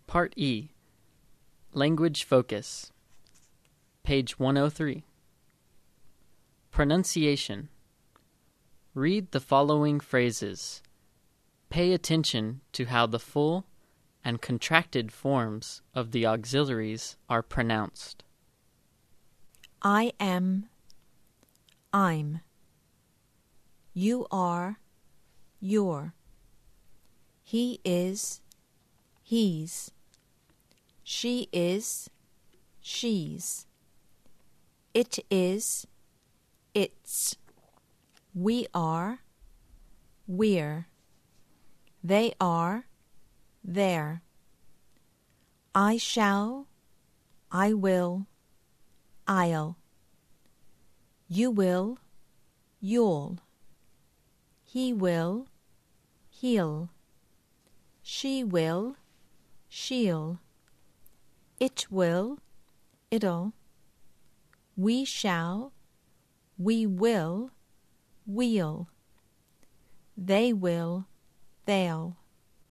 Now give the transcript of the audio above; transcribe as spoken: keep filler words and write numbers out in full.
Part E. Language Focus. Page one oh three. Pronunciation. Read the following phrases. Pay attention to how the full and contracted forms of the auxiliaries are pronounced. I am, I'm. You are, you're. He is, he's. She is, she's. It is, it's. We are, we're. They are, they're. I shall, I will, I'll. You will, you'll. He will, he'll. She will, she'll. It will, it'll. We shall, we will, we'll. They will, they'll.